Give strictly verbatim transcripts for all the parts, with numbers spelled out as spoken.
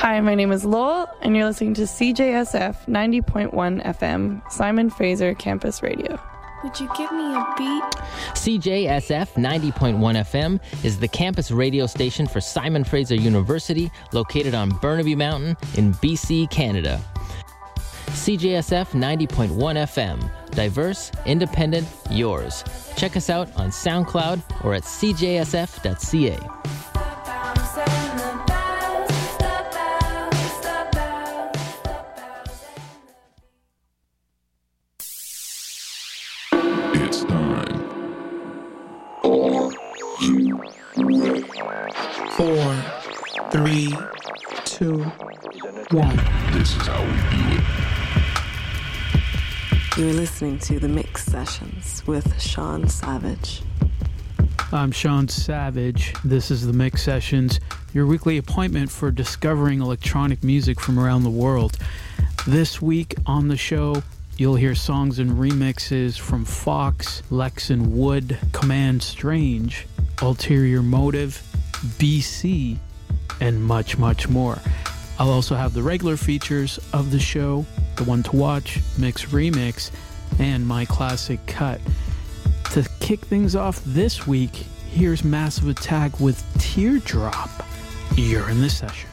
Hi, my name is Lowell, and you're listening to C J S F ninety point one F M, Simon Fraser Campus Radio. Would you give me a beat? C J S F ninety point one F M is the campus radio station for Simon Fraser University, located on Burnaby Mountain in B C, Canada. C J S F ninety point one F M. Diverse, independent, yours. Check us out on SoundCloud or at c j s f dot c a. It's time. Are you ready? Four, three, two, one. This is how we do it. You're listening to The Mix Sessions with Sean Savage. I'm Sean Savage. This is The Mix Sessions, your weekly appointment for discovering electronic music from around the world. This week on the show, you'll hear songs and remixes from Fox, Lex and Wood, Command Strange, Ulterior Motive, B C, and much, much more. I'll also have the regular features of the show, the one to watch, Mix Remix, and my classic cut. To kick things off this week, here's Massive Attack with Teardrop. You're in the session.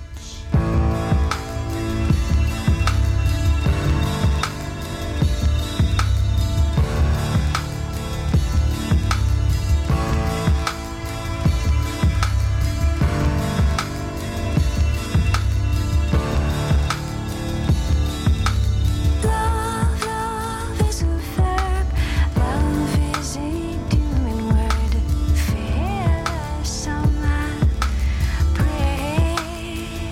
Fearless on my brain.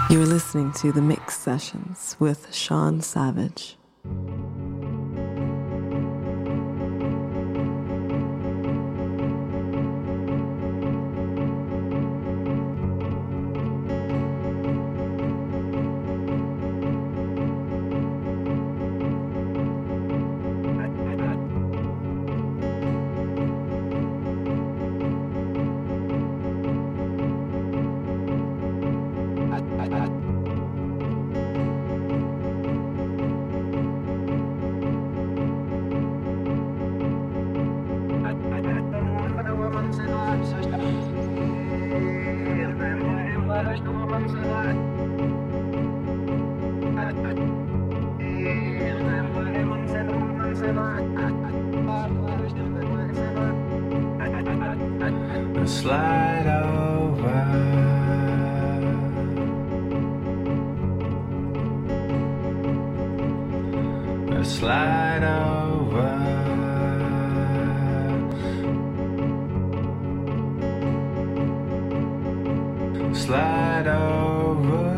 You're listening to The Mix Sessions with Sean Savage. Slide over. Slide over. Slide over.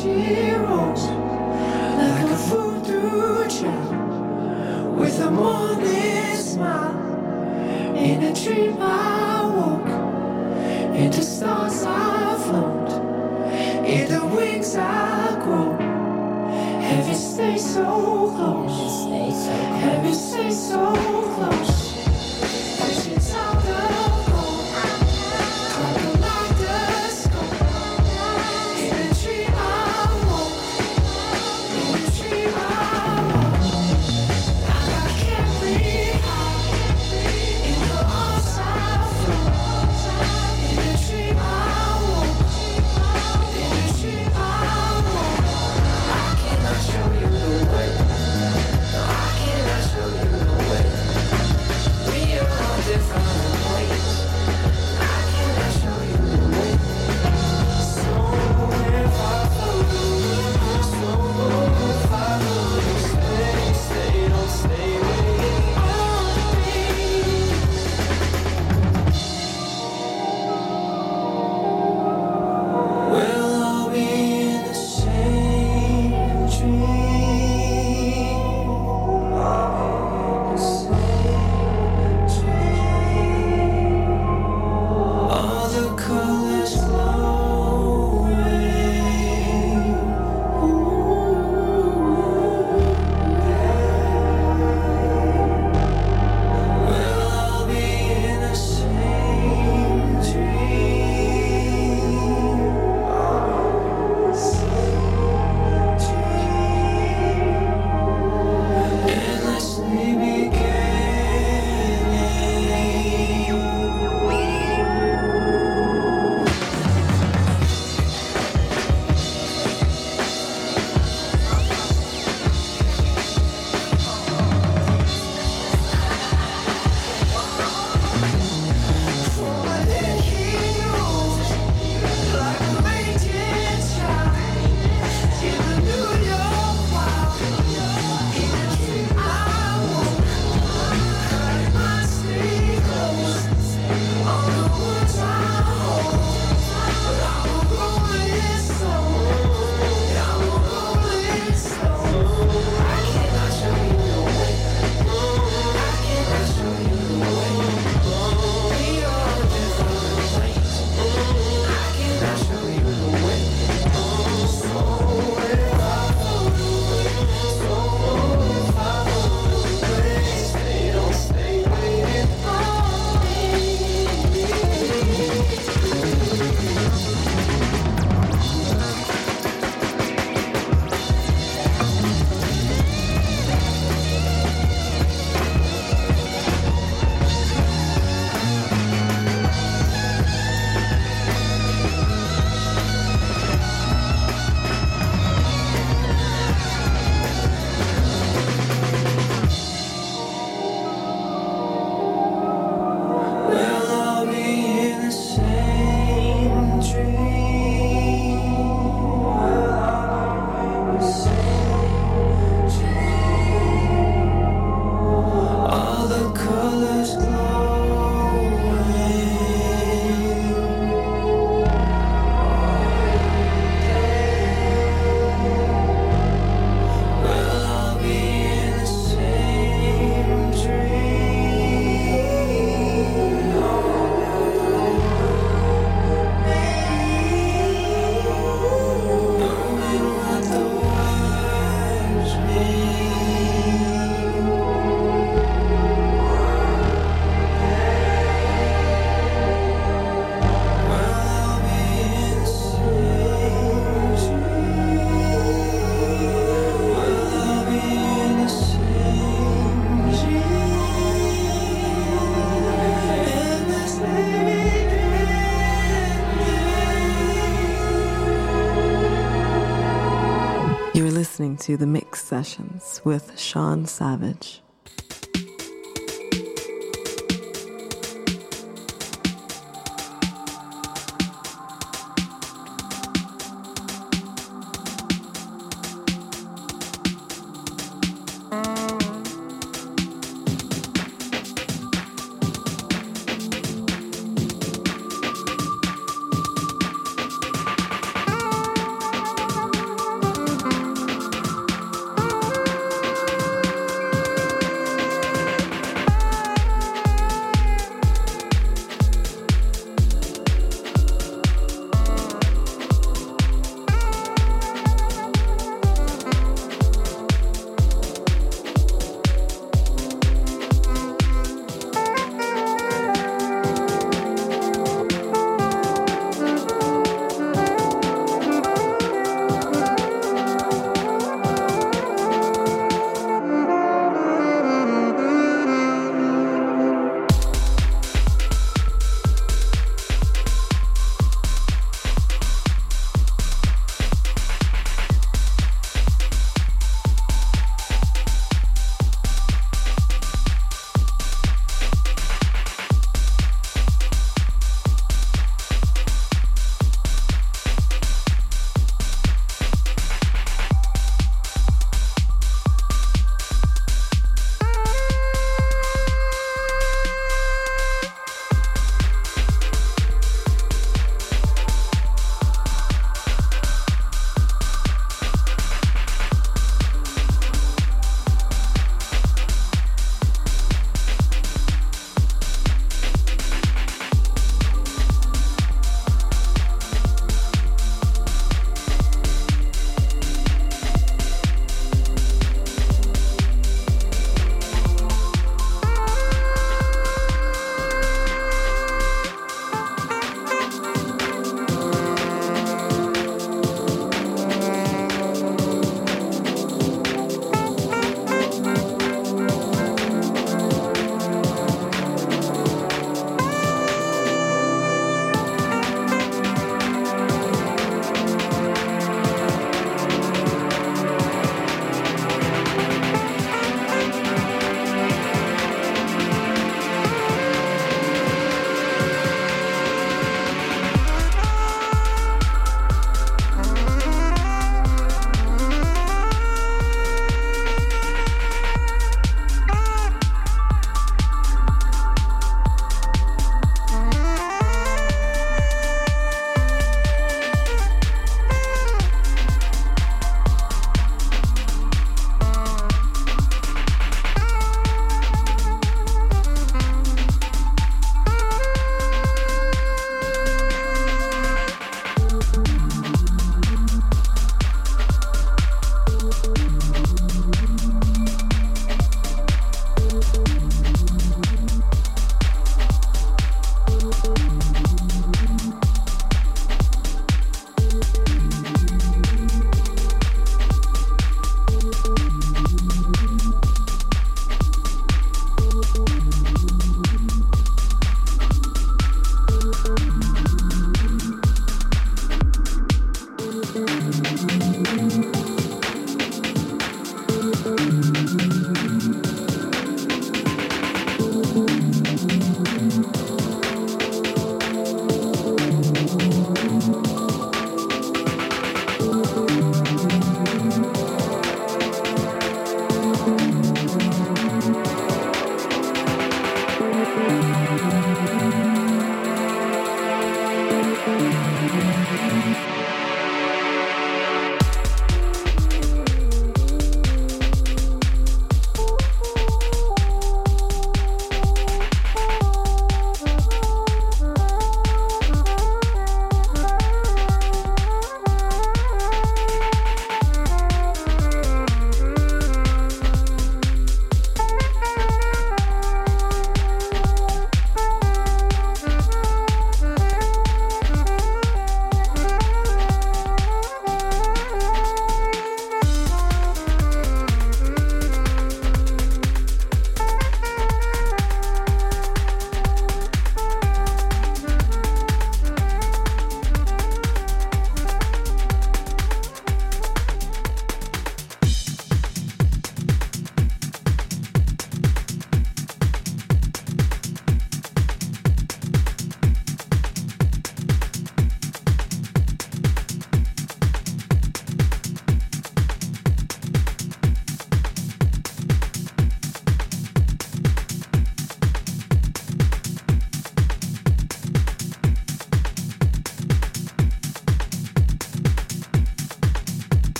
she rolls like a voodoo child with a morning smile. In a dream I woke, into stars I float, in the wings I grow. Have you stayed so close? Have you stayed so close? Visions out of gold, color like the scope. In a dream I woke, in a dream I woke. I got carried high in the arms I float. In a dream I woke, in a dream I woke. I cannot show you the way. No, I cannot show you the way. We are on different ways. I cannot show you the way. So if I follow, so if I follow, stay, stay, don't stay waiting on me. We'll all be in the same dream. The same dream. All the colors glowing. We'll all be in the same dream. Endlessly beginning. Forward and heroes, like a raging child, in the New York wild. In a dream I woke, cutting my sleep close. All the words I hold, but I'm a rolling stone. I'm a rolling stone. I cannot show you the way. I cannot show you the way. We are on different planes. I cannot show you the way. So if I follow, so if I follow the way, stay, don't stay waiting on me. We'll all be in the same dream. We'll all be in the same dream. All the colors glowing. We'll all be in the same dream. Knowing what the words mean. We'll all be in the same dream. We'll all be in the same dream. Endlessly beginning. You're listening to The Mix Sessions with Sean Savage.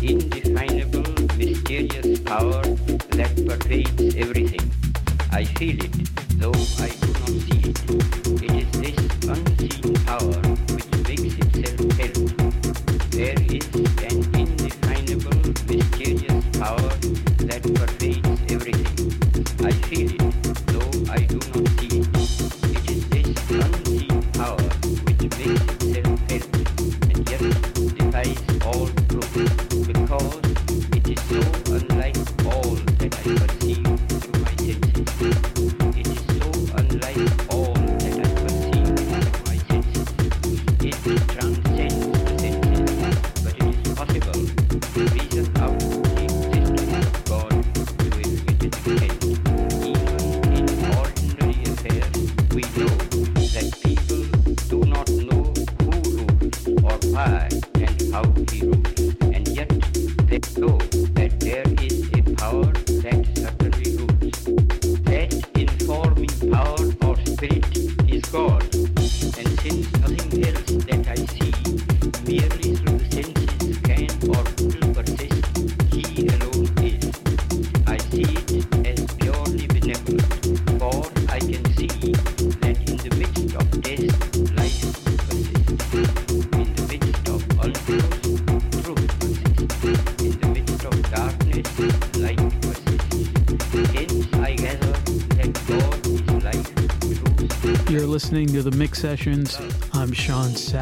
indefinable, mysterious power that pervades everything. I feel it, though I do not see it. It is this unseen power which makes itself felt. There is an indefinable, mysterious power that pervades everything. I feel it, though I do not see it. It is this unseen power which makes itself felt, and yet defies all proof, because it is so unlike all that I perceive through my senses. It is so unlike all that I perceive through my senses. It transcends the senses, but it is possible to reason out the existence of God to a limited extent. Even in ordinary affairs, we know that people do not know who rules or why and how he rules, and yet they know that there is a power that certainly rules. That informing power or spirit is God, and since nothing else that I see merely through the senses can or will persist, he alone is. I see it as purely benevolent, for I can see that in the midst of death, life persists. In the midst of untruth, truth persists. In the midst of darkness, light persists. Hence I gather that God is life, truth. You're listening to the Mix Sessions. I'm Sean Savage.